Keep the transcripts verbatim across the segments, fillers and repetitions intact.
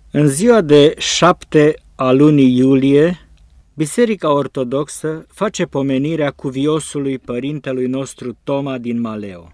În ziua de șapte a lunii iulie, Biserica Ortodoxă face pomenirea cuviosului părintelui nostru Toma din Maleo.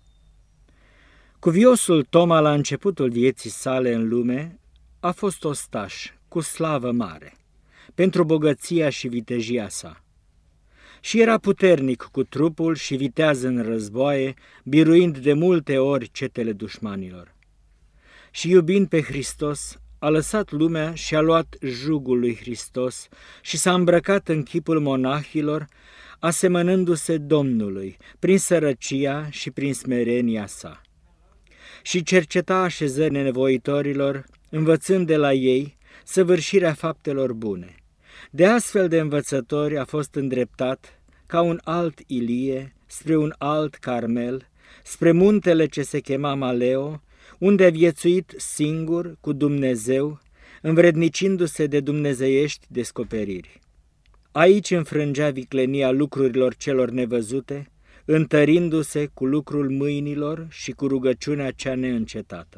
Cuviosul Toma, la începutul vieții sale în lume, a fost ostaș cu slavă mare pentru bogăția și vitejia sa. Și era puternic cu trupul și viteaz în războaie, biruind de multe ori cetele dușmanilor. Și iubind pe Hristos, a lăsat lumea și a luat jugul lui Hristos și s-a îmbrăcat în chipul monahilor, asemănându-se Domnului prin sărăcia și prin smerenia sa. Și cerceta așezările nevoitorilor, învățând de la ei săvârșirea faptelor bune. De astfel de învățători a fost îndreptat ca un alt Ilie spre un alt Carmel, spre muntele ce se chema Maleo, unde a viețuit singur cu Dumnezeu, învrednicindu-se de dumnezeiești descoperiri. Aici înfrângea viclenia lucrurilor celor nevăzute, întărindu-se cu lucrul mâinilor și cu rugăciunea cea neîncetată.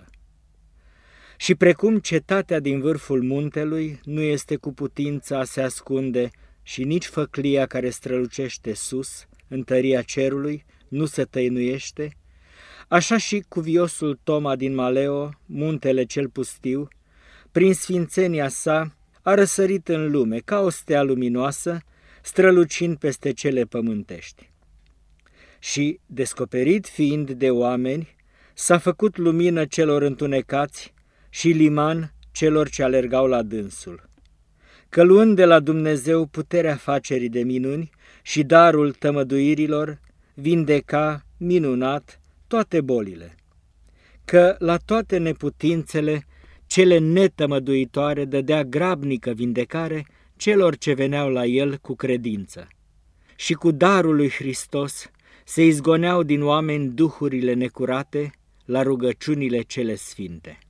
Și precum cetatea din vârful muntelui nu este cu putință a se ascunde și nici făclia care strălucește sus, în tăria cerului, nu se tăinuiește, așa și cuviosul Toma din Maleo, muntele cel pustiu, prin sfințenia sa, a răsărit în lume ca o stea luminoasă, strălucind peste cele pământești. Și, descoperit fiind de oameni, s-a făcut lumină celor întunecați și liman celor ce alergau la dânsul. Că luând de la Dumnezeu puterea facerii de minuni și darul tămăduirilor, vindeca minunat toate bolile. Că la toate neputințele, cele netămăduitoare dădea grabnică vindecare celor ce veneau la el cu credință. Și cu darul lui Hristos se izgoneau din oameni duhurile necurate la rugăciunile cele sfinte.